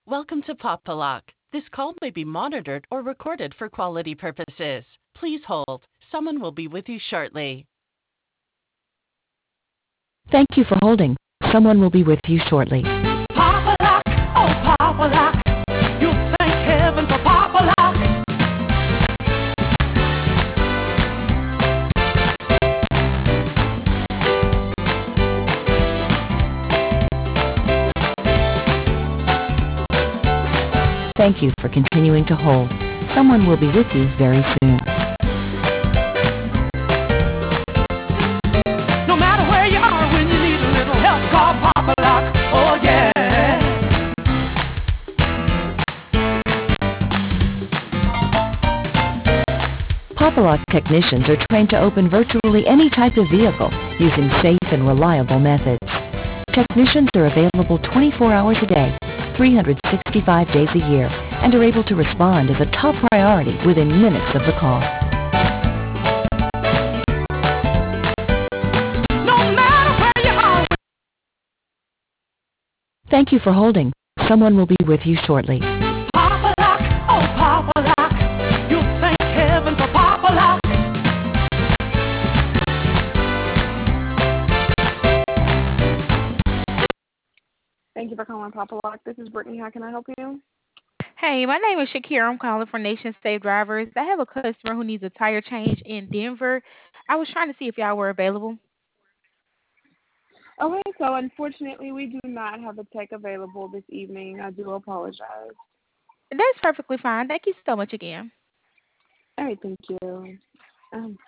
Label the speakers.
Speaker 1: Welcome to Popalock. This call may be monitored or recorded for quality purposes. Please hold. Someone will be with you shortly. Thank you for holding. Someone will be with you shortly. Popalock, oh Popalock, you thank heaven for Popalock. Thank you for continuing to hold. Someone will be with you very soon. No matter where you are, when you need a little help, call Popalock. Oh yeah. Popalock technicians are trained to open virtually any type of vehicle using safe and reliable methods. Technicians are available 24 hours a day, 365 days a year, and are able to respond as a top priority within minutes of the call. No matter where you are. Thank you for holding. Someone will be with you shortly. Popalock, oh Popalock, you thank heaven for Popalock.
Speaker 2: Thank you for calling Papa Lock. This is Brittany. How can I help you?
Speaker 3: Hey, my name is Shakira. I'm calling for Nation State Drivers. I have a customer who needs a tire change in Denver. I was trying to see if y'all were available.
Speaker 2: Okay, so unfortunately, we do not have a tech available this evening. I do apologize.
Speaker 3: That's perfectly fine. Thank you so much again.
Speaker 2: All right, thank you.